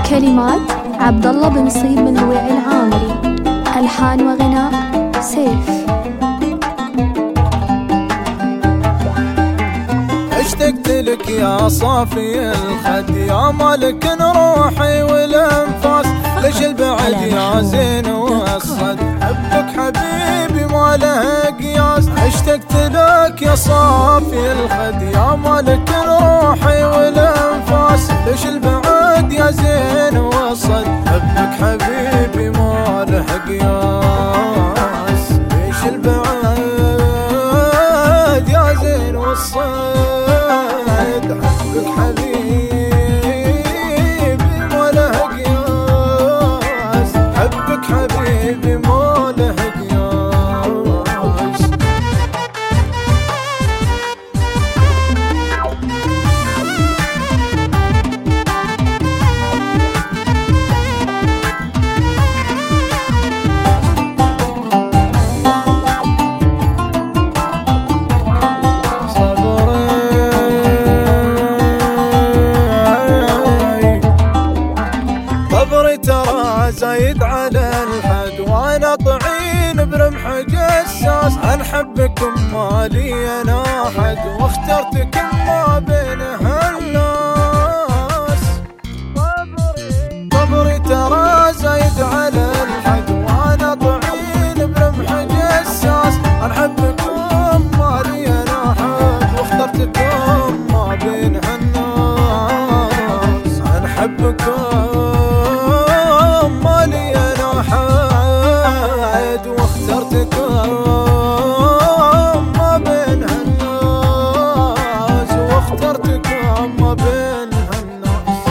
كلمات عبد الله بن صيب بن لويع العامري. ألحان وغناء سيف. اشتقت لك يا صافي الخد يا مالك روحي والانفاس، ليش البعد يا زين والصد، حبك حبيبي ما له قياس. اشتقت لك يا صافي الخد يا مالك روحي والانفاس، ليش البعد يا زين والصد، حبك حبيبي ما له قياس. ليش البعد يا زين والصد، حبك حبيبي ما له قياس، حبك حبيبي ما له قياس. صبري ترى زايد على الحد، وانا طعين برمح جساس، عن حبكم مالي انا حد، واخترتكم ما بين هالناس. صبري ترى زايد على الحد، وانا طعين برمح جساس، عن حبكم مالي انا حد، واخترتكم ما بين هالناس. عن حبكم واخترتكم ما بين هالناس، واخترتكم ما بين هالناس.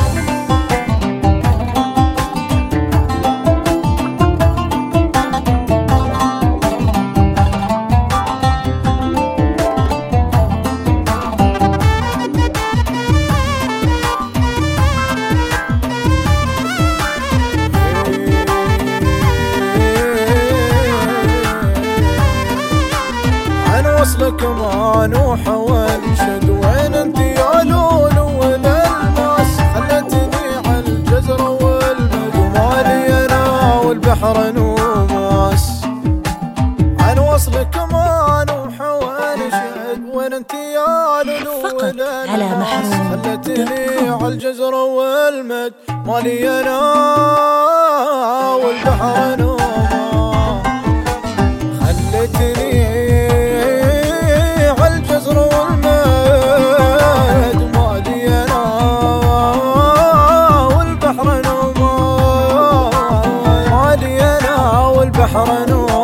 وصلك ما نوح وانشد، وين انت يا لولو والالماس، خلتني على الجزر والمد، ومالي انا والبحر نوماس. عن وصلك ما نوح وانشد، وين انت يا لولو والالماس، خلتني على الجزر والمد، مالي انا والبحر نوماس. خلتني البحر نور